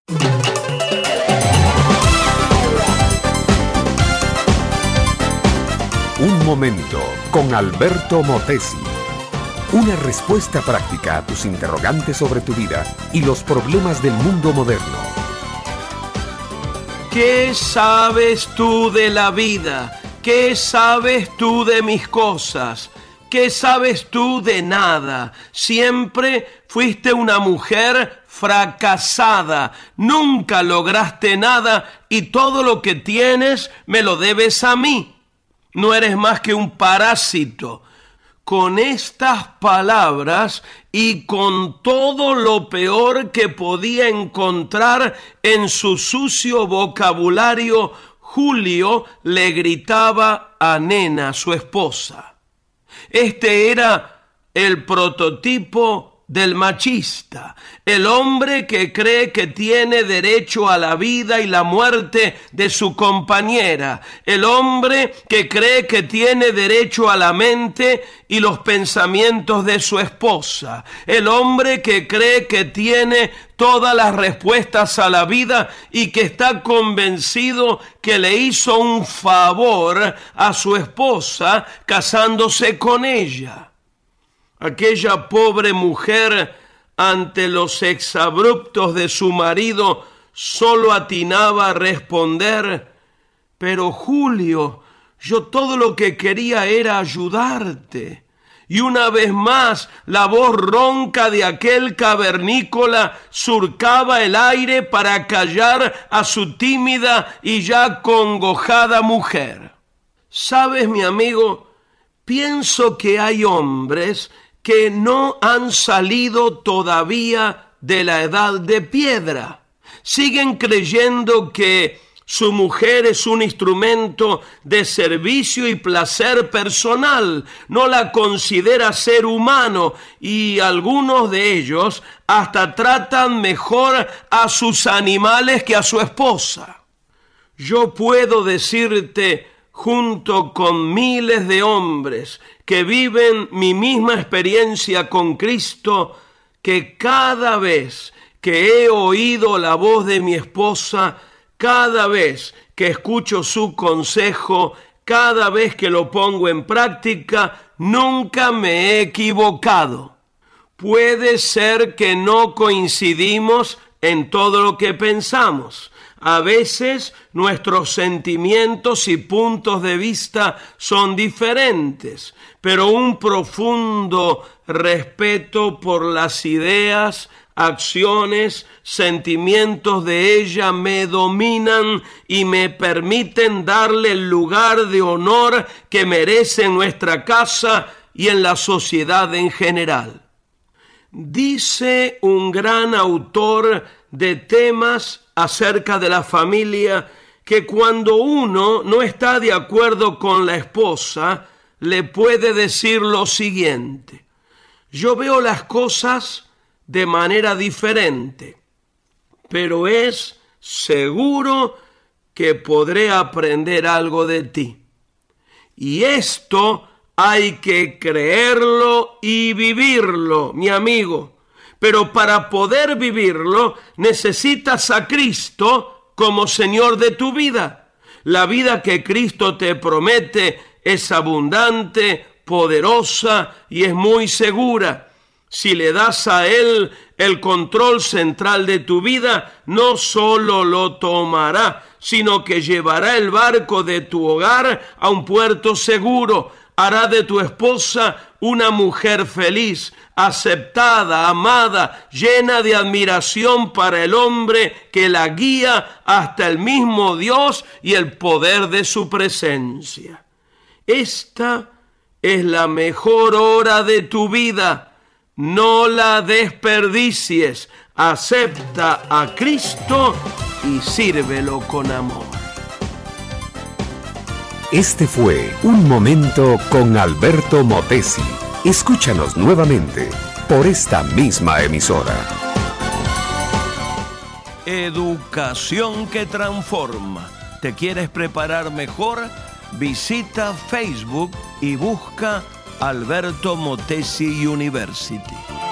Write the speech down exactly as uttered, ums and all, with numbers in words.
Un momento con Alberto Motesi. Una respuesta práctica a tus interrogantes sobre tu vida y los problemas del mundo moderno. ¿Qué sabes tú de la vida? ¿Qué sabes tú de mis cosas? ¿Qué sabes tú de nada? Siempre fuiste una mujer fracasada. Nunca lograste nada y todo lo que tienes me lo debes a mí. No eres más que un parásito. Con estas palabras y con todo lo peor que podía encontrar en su sucio vocabulario, Julio le gritaba a Nena, su esposa. Este era el prototipo del machista, el hombre que cree que tiene derecho a la vida y la muerte de su compañera, el hombre que cree que tiene derecho a la mente y los pensamientos de su esposa, el hombre que cree que tiene todas las respuestas a la vida y que está convencido que le hizo un favor a su esposa casándose con ella. Aquella pobre mujer, ante los exabruptos de su marido, solo atinaba a responder: pero Julio, yo todo lo que quería era ayudarte. Y una vez más, la voz ronca de aquel cavernícola surcaba el aire para callar a su tímida y ya congojada mujer. ¿Sabes, mi amigo? Pienso que hay hombres que no han salido todavía de la edad de piedra. Siguen creyendo que su mujer es un instrumento de servicio y placer personal. No la considera ser humano y algunos de ellos hasta tratan mejor a sus animales que a su esposa. Yo puedo decirte, junto con miles de hombres que viven mi misma experiencia con Cristo, que cada vez que he oído la voz de mi esposa, cada vez que escucho su consejo, cada vez que lo pongo en práctica, nunca me he equivocado. Puede ser que no coincidimos en todo lo que pensamos. A veces nuestros sentimientos y puntos de vista son diferentes, pero un profundo respeto por las ideas, acciones, sentimientos de ella me dominan y me permiten darle el lugar de honor que merece en nuestra casa y en la sociedad en general. Dice un gran autor de temas acerca de la familia que cuando uno no está de acuerdo con la esposa, le puede decir lo siguiente: yo veo las cosas de manera diferente, pero es seguro que podré aprender algo de ti. Y esto hay que creerlo y vivirlo, mi amigo. Pero para poder vivirlo, necesitas a Cristo como Señor de tu vida. La vida que Cristo te promete es abundante, poderosa y es muy segura. Si le das a Él el control central de tu vida, no solo lo tomará, sino que llevará el barco de tu hogar a un puerto seguro. Hará de tu esposa una mujer feliz, aceptada, amada, llena de admiración para el hombre que la guía hasta el mismo Dios y el poder de su presencia. Esta es la mejor hora de tu vida. No la desperdicies. Acepta a Cristo y sírvelo con amor. Este fue Un Momento con Alberto Motesi. Escúchanos nuevamente por esta misma emisora. Educación que transforma. ¿Te quieres preparar mejor? Visita Facebook y busca Alberto Motesi University.